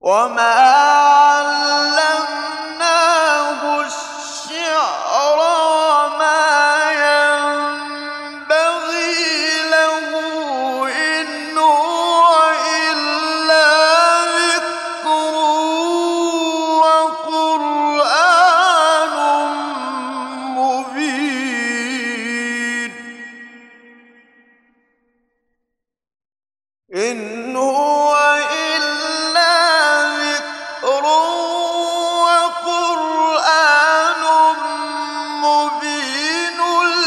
وما علمناه الشعر وما ينبغي له إن هو إلا ذكر وقرآن مبين إن هو